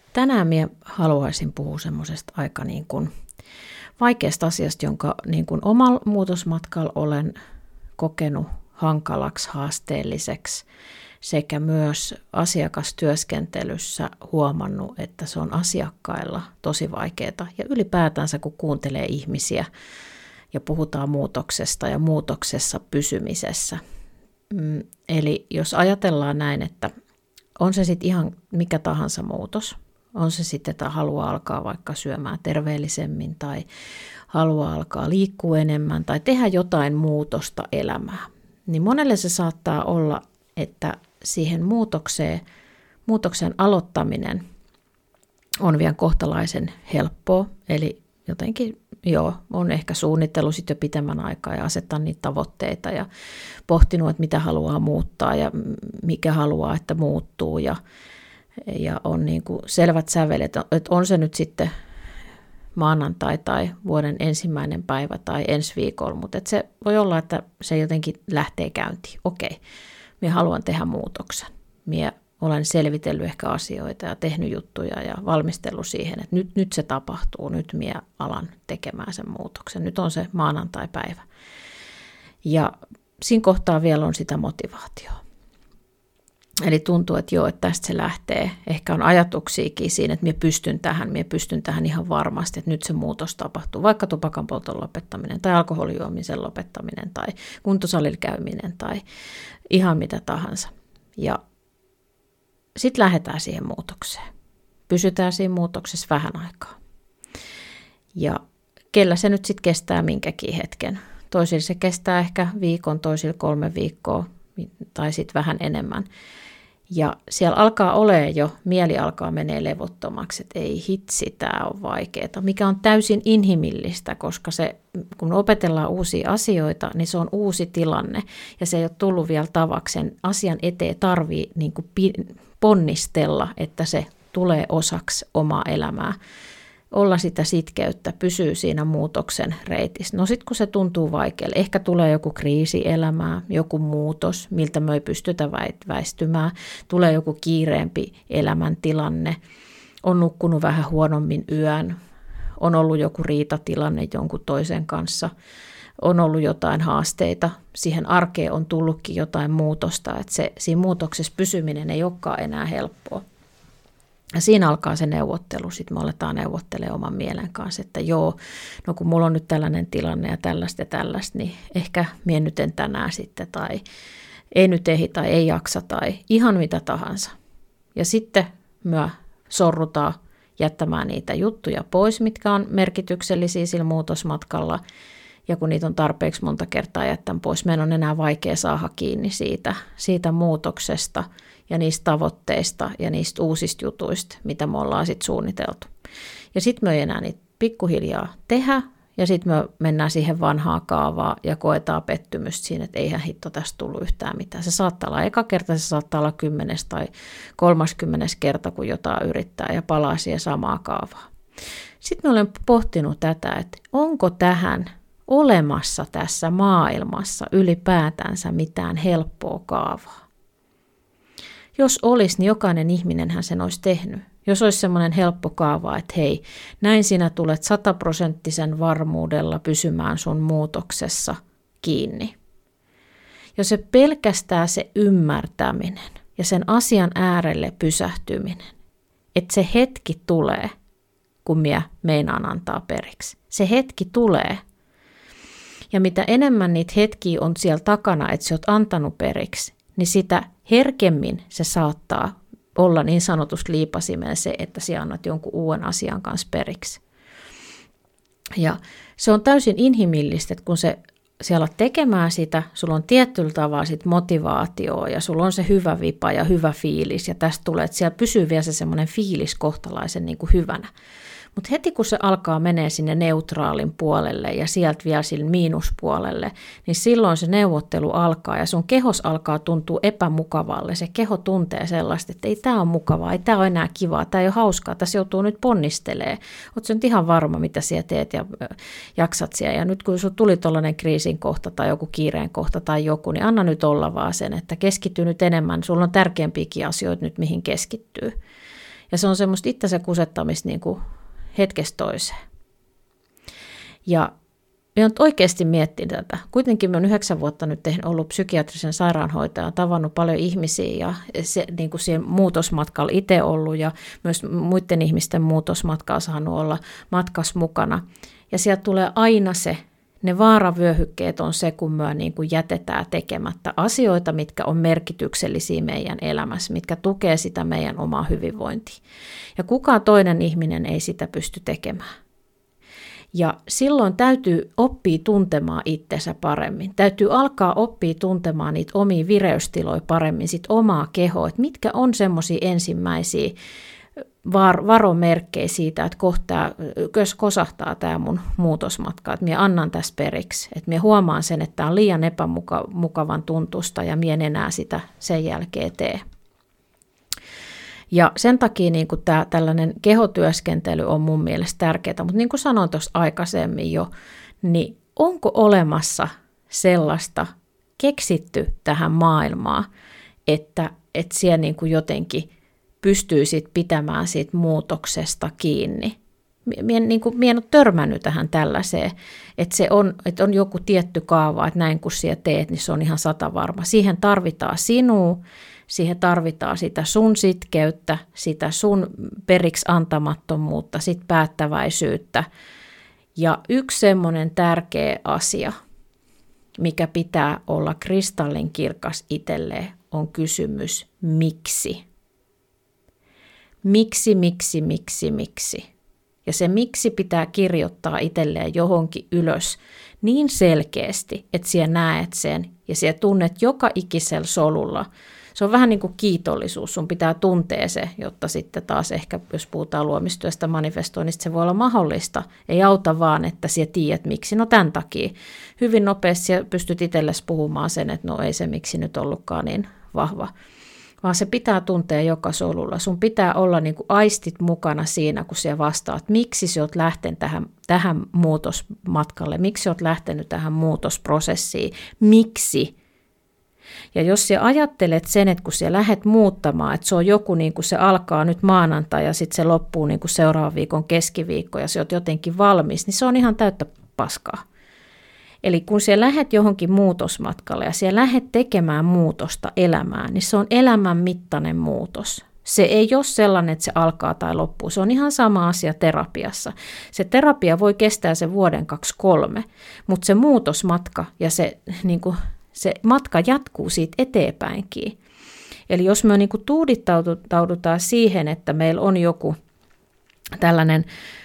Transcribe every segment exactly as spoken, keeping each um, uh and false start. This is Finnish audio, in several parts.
tänään minä haluaisin puhua semmoisesta aika niin kuin vaikeasta asiasta, jonka niin kuin omalla muutosmatkalla olen kokenut hankalaksi, haasteelliseksi sekä myös asiakastyöskentelyssä huomannut, että se on asiakkailla tosi vaikeaa ja ylipäätänsä kun kuuntelee ihmisiä ja puhutaan muutoksesta ja muutoksessa pysymisessä. Eli jos ajatellaan näin, että on se sitten ihan mikä tahansa muutos, on se sitten, että haluaa alkaa vaikka syömään terveellisemmin tai haluaa alkaa liikkua enemmän tai tehdä jotain muutosta elämään, niin monelle se saattaa olla, että siihen muutokseen, muutoksen aloittaminen on vielä kohtalaisen helppoa, eli jotenkin joo, on ehkä suunnitellut sitten jo pitemmän aikaa ja asettanut niitä tavoitteita ja pohtinut, että mitä haluaa muuttaa ja mikä haluaa, että muuttuu ja, ja on niin kuin selvät sävelet, että on se nyt sitten maanantai tai vuoden ensimmäinen päivä tai ensi viikolla, mutta että se voi olla, että se jotenkin lähtee käyntiin. Okei, minä haluan tehdä muutoksen. Minä olen selvitellyt ehkä asioita ja tehnyt juttuja ja valmistellut siihen, että nyt, nyt se tapahtuu, nyt minä alan tekemään sen muutoksen. Nyt on se maanantai-päivä. Ja siinä kohtaa vielä on sitä motivaatiota. Eli tuntuu, että joo, että tästä se lähtee. Ehkä on ajatuksiakin siinä, että minä pystyn tähän, minä pystyn tähän ihan varmasti, että nyt se muutos tapahtuu. Vaikka tupakanpolton lopettaminen tai alkoholijuomisen lopettaminen tai kuntosalilla käyminen tai ihan mitä tahansa. Ja sitten lähdetään siihen muutokseen. Pysytään siinä muutoksessa vähän aikaa. Ja kellä se nyt sitten kestää minkäkin hetken. Toisilla se kestää ehkä viikon, toisilla kolme viikkoa tai sitten vähän enemmän. Ja siellä alkaa olemaan jo, mieli alkaa menee levottomaksi, että ei hitsi, tämä on vaikeaa, mikä on täysin inhimillistä, koska se, kun opetellaan uusia asioita, niin se on uusi tilanne ja se ei ole tullut vielä tavaksi. Sen asian eteen tarvii niin kuin ponnistella, että se tulee osaksi omaa elämää. Olla sitä sitkeyttä, pysyy siinä muutoksen reitissä. No sitten kun se tuntuu vaikealle, ehkä tulee joku kriisi elämään, joku muutos, miltä me ei pystytä väistymään, tulee joku kiireempi elämäntilanne, on nukkunut vähän huonommin yön, on ollut joku riitatilanne jonkun toisen kanssa, on ollut jotain haasteita, siihen arkeen on tullutkin jotain muutosta, että se, siinä muutoksessa pysyminen ei olekaan enää helppoa. Ja siinä alkaa se neuvottelu, sitten me aletaan neuvottelemaan oman mielen kanssa, että joo, no kun mulla on nyt tällainen tilanne ja tällaista ja tällaista, niin ehkä mie nyt en tänään sitten, tai ei nyt ehdi tai ei jaksa tai ihan mitä tahansa. Ja sitten me sorrutaan jättämään niitä juttuja pois, mitkä on merkityksellisiä sillä muutosmatkalla, ja kun niitä on tarpeeksi monta kertaa jättänyt pois, meidän on enää vaikea saada kiinni siitä, siitä muutoksesta, ja niistä tavoitteista ja niistä uusista jutuista, mitä me ollaan sitten suunniteltu. Ja sitten me ei enää niitä pikkuhiljaa tehdä, ja sitten me mennään siihen vanhaan kaavaan ja koetaan pettymystä siinä, että eihän hitto tästä tullut yhtään mitään. Se saattaa olla eka kerta, se saattaa olla kymmenes tai kolmaskymmenes kerta, kun jotain yrittää ja palaa siihen samaa kaavaa. Sitten me olen pohtinut tätä, että onko tähän olemassa tässä maailmassa ylipäätänsä mitään helppoa kaavaa. Jos olisi, niin jokainen ihminenhän sen olisi tehnyt. Jos olisi semmoinen helppo kaava, että hei, näin sinä tulet sataprosenttisen varmuudella pysymään sun muutoksessa kiinni. Jos se pelkästään se ymmärtäminen ja sen asian äärelle pysähtyminen, että se hetki tulee, kun minä meinaan antaa periksi. Se hetki tulee. Ja mitä enemmän niitä hetkiä on siellä takana, että sä oot antanut periksi, niin sitä herkemmin se saattaa olla niin sanotusti liipasimeen se, että sä annat jonkun uuden asian kanssa periksi. Ja se on täysin inhimillistä, että kun se siellä on tekemään sitä, sulla on tietyllä tavalla sit motivaatioa ja sulla on se hyvä vipa ja hyvä fiilis ja tästä tulee, että siellä pysyy vielä se semmoinen fiilis kohtalaisen niin kuin hyvänä. Mutta heti kun se alkaa menee sinne neutraalin puolelle ja sieltä vielä sille miinuspuolelle, niin silloin se neuvottelu alkaa ja sun kehos alkaa tuntua epämukavalle. Se keho tuntee sellaista, että ei tämä ole mukavaa, ei tämä ole enää kivaa, tämä ei ole hauskaa, tässä joutuu nyt ponnistelemaan. Oletko nyt ihan varma, mitä siellä teet ja jaksat siellä. Ja nyt kun sun tuli tuollainen kriisin kohta tai joku kiireen kohta tai joku, niin anna nyt olla vaan sen, että keskittyy nyt enemmän. Sulla on tärkeämpiäkin asioita nyt, mihin keskittyy. Ja se on semmoista itsensä kusettamista niin kuin hetkestä toiseen. Ja minä olen oikeasti miettinyt tätä. Kuitenkin minä olen yhdeksän vuotta nyt ollut psykiatrisen sairaanhoitajan, tavannut paljon ihmisiä ja se, niin kuin siihen muutosmatkalla itse ollut ja myös muiden ihmisten muutosmatkalla saanut olla matkassa mukana. Ja sieltä tulee aina se, ne vaaravyöhykkeet on se, kun me niin kuin jätetään tekemättä asioita, mitkä on merkityksellisiä meidän elämässä, mitkä tukee sitä meidän omaa hyvinvointia. Ja kukaan toinen ihminen ei sitä pysty tekemään. Ja silloin täytyy oppia tuntemaan itsensä paremmin. Täytyy alkaa oppia tuntemaan niitä omia vireystiloja paremmin, sit omaa kehoa, että mitkä on semmoisia ensimmäisiä var- varomerkkejä siitä, että kohta kosahtaa tämä mun muutosmatka, että minä annan tässä periksi, että minä huomaan sen, että tämä on liian epämukavan tuntusta ja minä en enää sitä sen jälkeen tee. Ja sen takia niin kuin tämä, tällainen kehotyöskentely on mun mielestä tärkeää, mutta niin kuin sanoin tuossa aikaisemmin jo, niin onko olemassa sellaista keksitty tähän maailmaan, että, että siellä niin kuin jotenkin pystyy sit pitämään siitä muutoksesta kiinni. Mie, niin kuin, mie en ole törmännyt tähän tällaiseen, että, se on, että on joku tietty kaava, että näin kun sinä teet, niin se on ihan satavarma. Siihen tarvitaan sinua. Siihen tarvitaan sitä sun sitkeyttä, sitä sun periksi antamattomuutta, sit päättäväisyyttä. Ja yksi semmoinen tärkeä asia, mikä pitää olla kristallinkirkas itselleen, on kysymys miksi. Miksi, miksi, miksi, miksi. Ja se miksi pitää kirjoittaa itselleen johonkin ylös niin selkeästi, että sinä näet sen ja sinä tunnet joka ikisellä solulla. Se on vähän niin kuin kiitollisuus, sun pitää tuntea se, jotta sitten taas ehkä, jos puhutaan luomistyöstä manifestoinnista, se voi olla mahdollista. Ei auta vaan, että sinä tiedät miksi, no tämän takia. Hyvin nopeasti pystyt itsellesi puhumaan sen, että no ei se miksi nyt ollutkaan niin vahva. Vaan se pitää tuntea joka solulla. Sun pitää olla niin kuin aistit mukana siinä, kun sinä vastaat, miksi sinä olet lähtenyt tähän, tähän muutosmatkalle, miksi sinä olet lähtenyt tähän muutosprosessiin, miksi. Ja jos sä ajattelet sen, että kun sä lähdet muuttamaan, että se on joku, niin kuin se alkaa nyt maanantai ja sitten se loppuu niin kuin seuraavan viikon keskiviikko ja sä oot jotenkin valmis, niin se on ihan täyttä paskaa. Eli kun sä lähdet johonkin muutosmatkalle ja sä lähdet tekemään muutosta elämään, niin se on elämän mittainen muutos. Se ei ole sellainen, että se alkaa tai loppuu. Se on ihan sama asia terapiassa. Se terapia voi kestää sen vuoden kaksi kolme, mutta se muutosmatka ja se niin kuin se matka jatkuu siitä eteenpäinkin. Eli jos me niin kuin tuudittaudutaan siihen, että meillä on joku tällainen,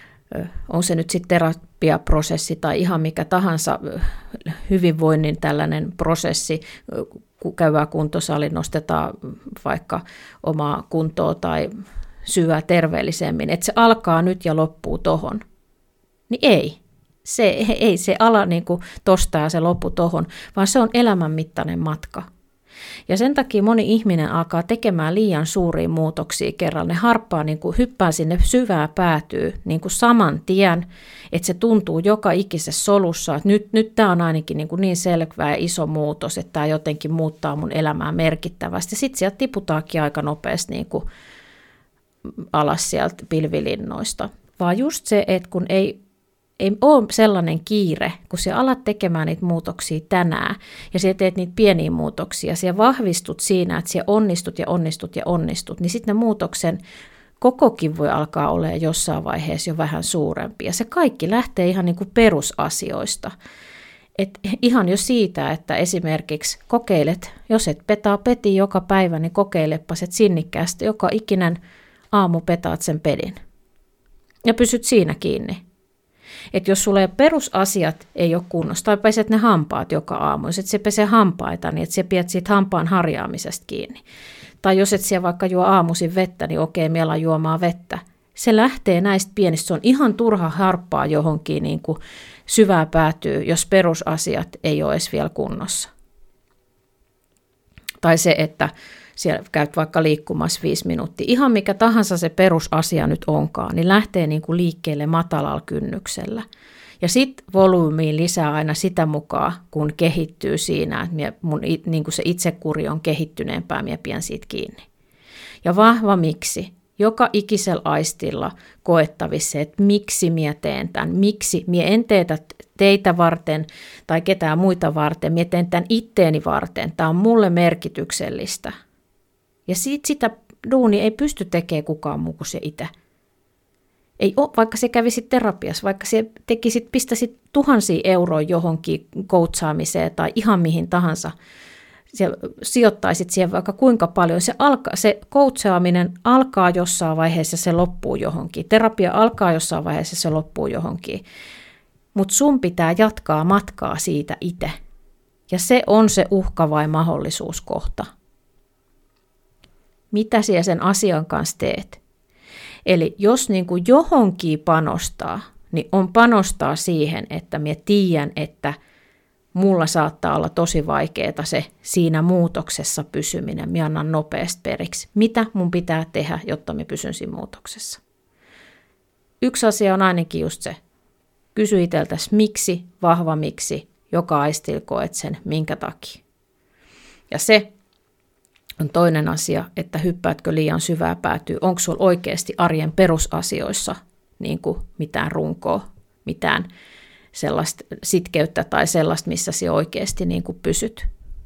on se nyt sitten terapiaprosessi tai ihan mikä tahansa hyvinvoinnin tällainen prosessi, kun käydään kuntosali, nostetaan vaikka omaa kuntoa tai syöä terveellisemmin, että se alkaa nyt ja loppuu tohon, niin ei. Se, ei se ala niin kuin tosta ja se loppu tohon, vaan se on elämänmittainen matka. Ja sen takia moni ihminen alkaa tekemään liian suuria muutoksia kerralla. Ne harppaa, niin kuin hyppää sinne syvää päätyy niin kuin saman tien, että se tuntuu joka ikisessä solussa, että nyt, nyt tämä on ainakin niin, kuin niin selvä ja iso muutos, että tämä jotenkin muuttaa mun elämää merkittävästi. Sitten sieltä tiputaankin aika nopeasti niin kuin alas sieltä pilvilinnoista. Vaan just se, että kun ei Ei ole sellainen kiire, kun sä alat tekemään niitä muutoksia tänään ja sä teet niitä pieniä muutoksia, sä vahvistut siinä, että sä onnistut ja onnistut ja onnistut, niin sitten ne muutoksen kokokin voi alkaa olemaan jossain vaiheessa jo vähän suurempi. Ja se kaikki lähtee ihan niin kuin perusasioista. Et ihan jo siitä, että esimerkiksi kokeilet, jos et petaa peti joka päivä, niin kokeilepas, että sinnikkäästi joka ikinen aamu petaat sen pedin. Ja pysyt siinä kiinni. Että jos sulla perusasiat ei ole kunnossa, tai peset ne hampaat joka aamu, jos et se pese hampaita, niin että se pidät siitä hampaan harjaamisesta kiinni. Tai jos et siellä vaikka juo aamuisin vettä, niin okei, me alan juomaan vettä. Se lähtee näistä pienistä, se on ihan turha harppaa johonkin niin kuin syvää päätyy, jos perusasiat ei ole edes vielä kunnossa. Tai se, että siellä käyt vaikka liikkumassa viisi minuuttia. Ihan mikä tahansa se perusasia nyt onkaan, niin lähtee niin kuin liikkeelle matalalla kynnyksellä. Ja sitten volyymiin lisää aina sitä mukaan, kun kehittyy siinä, että mie, mun, niin kuin se itsekuri on kehittyneempää, minä pidän siitä kiinni. Ja vahva miksi. joka ikisellä aistilla koettavissa, että miksi minä teen tämän, miksi minä en teetä teitä varten tai ketään muita varten, minä teen tämän itteeni varten, tämä on mulle merkityksellistä. Ja sit sitä duunia ei pysty tekemään kukaan muu kuin se itse. Ei ole, vaikka se kävisit terapiassa, vaikka se tekisit, pistäisit tuhansia euroa johonkin coachaamiseen tai ihan mihin tahansa, siellä sijoittaisit siihen vaikka kuinka paljon. Se, alka, se coachaaminen alkaa jossain vaiheessa, se loppuu johonkin. Terapia alkaa jossain vaiheessa, se loppuu johonkin. Mutta sun pitää jatkaa matkaa siitä itse. Ja se on se uhka vai mahdollisuus kohta. Mitä siellä sen asian kanssa teet? Eli jos niin kuin johonkin panostaa, niin on panostaa siihen, että minä tiedän, että mulla saattaa olla tosi vaikeaa se siinä muutoksessa pysyminen. Minä annan nopeasti periksi. Mitä mun pitää tehdä, jotta minä pysyn siinä muutoksessa? Yksi asia on ainakin just se. Kysy itseltäsi miksi, vahva miksi, joka aistilla koet sen, minkä takia. Ja se on toinen asia, että hyppäätkö liian syvää päätyy. Onko sulla oikeasti arjen perusasioissa niin kuin mitään runkoa, mitään sellaista sitkeyttä tai sellaista, missä sinä oikeasti niin kuin pysyt.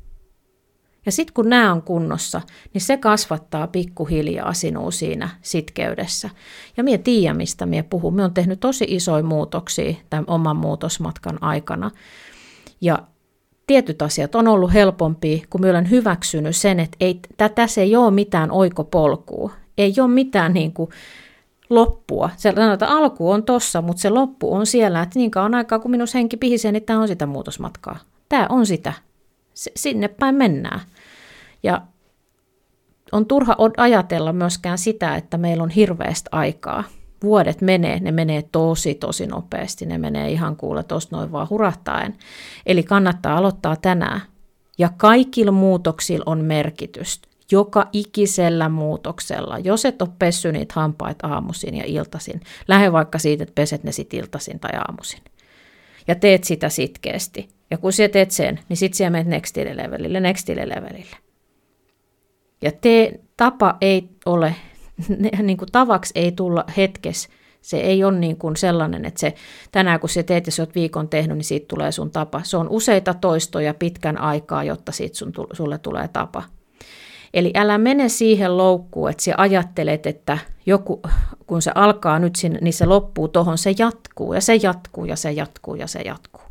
Ja sitten kun nämä on kunnossa, niin se kasvattaa pikkuhiljaa sinua siinä sitkeydessä. Ja minä tiedän, mistä minä puhun. Minä olen tehnyt tosi isoja muutoksia tämän oman muutosmatkan aikana. Ja tietyt asiat on ollut helpompia, kun minä olen hyväksynyt sen, että ei, tässä ei ole mitään oikopolkua. Ei ole mitään niin kuin loppua. Se sanotaan, alku on tossa, mutta se loppu on siellä, että niin kauan aikaa, kun minun henki pihisee, niin tämä on sitä muutosmatkaa. Tämä on sitä. Sinne päin mennään. Ja on turha ajatella myöskään sitä, että meillä on hirveästi aikaa. Vuodet menee, ne menee tosi, tosi nopeasti. Ne menee ihan kuule tuosta noin vaan hurahtaen. Eli kannattaa aloittaa tänään. Ja kaikilla muutoksilla on merkitystä. Joka ikisellä muutoksella. Jos et ole pessy niitä hampaita aamuisin ja iltaisin, lähde vaikka siitä, että peset ne sitten iltaisin tai aamuisin. Ja teet sitä sitkeästi. Ja kun sä teet sen, niin sitten sä menet nextille levelille, nextille levelille. Ja te, tapa ei ole, niin kuin tavaksi ei tulla hetkessä. Se ei ole niin kuin sellainen, että se, tänään kun sä teet ja sä oot viikon tehnyt, niin siitä tulee sun tapa. Se on useita toistoja pitkän aikaa, jotta siitä sun, sulle tulee tapa. Eli älä mene siihen loukkuun, että sä ajattelet, että joku, kun se alkaa nyt, niin se loppuu tohon, se jatkuu ja se jatkuu ja se jatkuu ja se jatkuu.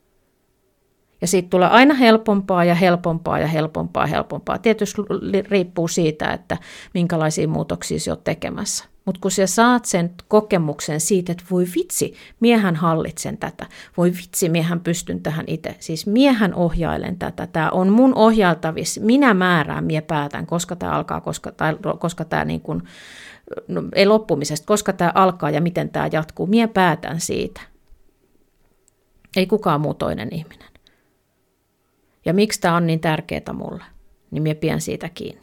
Ja siitä tulee aina helpompaa ja helpompaa ja helpompaa ja helpompaa. Tietysti riippuu siitä, että minkälaisia muutoksia sä oot tekemässä. Mutta kun sä saat sen kokemuksen siitä, että voi vitsi, miehän hallitsen tätä. Voi vitsi, miehän pystyn tähän itse. Siis miehän ohjailen tätä. Tämä on mun ohjailtavissa. Minä määrään, minä päätän, koska tämä alkaa, koska, tai, koska tämä niin kuin, no, ei loppumisesta, koska tämä alkaa ja miten tämä jatkuu. Minä päätän siitä. Ei kukaan muu toinen ihminen. Ja miksi tämä on niin tärkeää mulle, niin minä pidän siitä kiinni.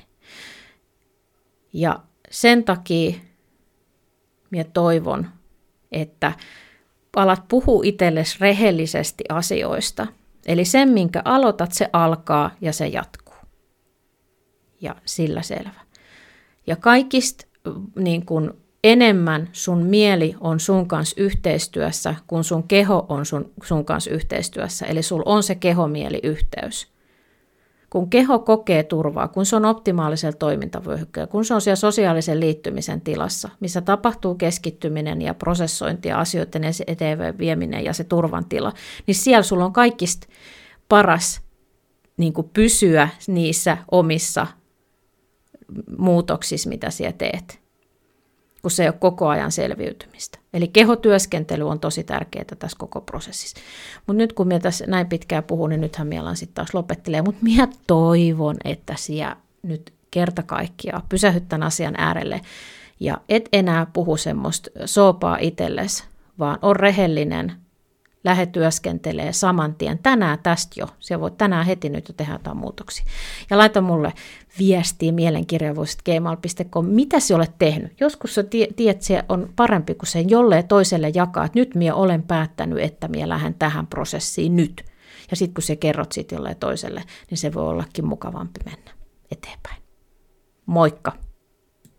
Ja sen takia minä toivon, että alat puhua itsellesi rehellisesti asioista. Eli sen, minkä aloitat, se alkaa ja se jatkuu. Ja sillä selvä. Ja kaikista niin kun enemmän sun mieli on sun kanssa yhteistyössä, kun sun keho on sun, sun kanssa yhteistyössä. Eli sul on se keho-mieli-yhteys. Kun keho kokee turvaa, kun se on optimaalisella toimintavyöhykkeellä, kun se on siellä sosiaalisen liittymisen tilassa, missä tapahtuu keskittyminen ja prosessointi ja asioiden eteenpäin vieminen ja se turvan tila, niin siellä sulla on kaikista paras niin kuin pysyä niissä omissa muutoksissa, mitä siellä teet, kun se ei ole koko ajan selviytymistä. Eli kehotyöskentely on tosi tärkeää tässä koko prosessissa. Mutta nyt kun minä tässä näin pitkään puhun, niin nythän minä alan sitten taas lopettelee. Mutta minä toivon, että sinä nyt kerta kaikkiaan pysähyt tämän asian äärelle ja et enää puhu semmoista soopaa itsellesi, vaan on rehellinen, lähde työskentelee saman tien. Tänään tästä jo. Siellä voit tänään heti nyt jo tehdä jotain muutoksia. Ja laita mulle viestiä mielenkirjavuudet gmail piste com, mitä sä olet tehnyt. Joskus sä tiedät, että se on parempi kuin sen jolleen toiselle jakaa, että nyt minä olen päättänyt, että minä lähden tähän prosessiin nyt. Ja sitten kun sä kerrot siitä jolleen toiselle, niin se voi ollakin mukavampi mennä eteenpäin. Moikka!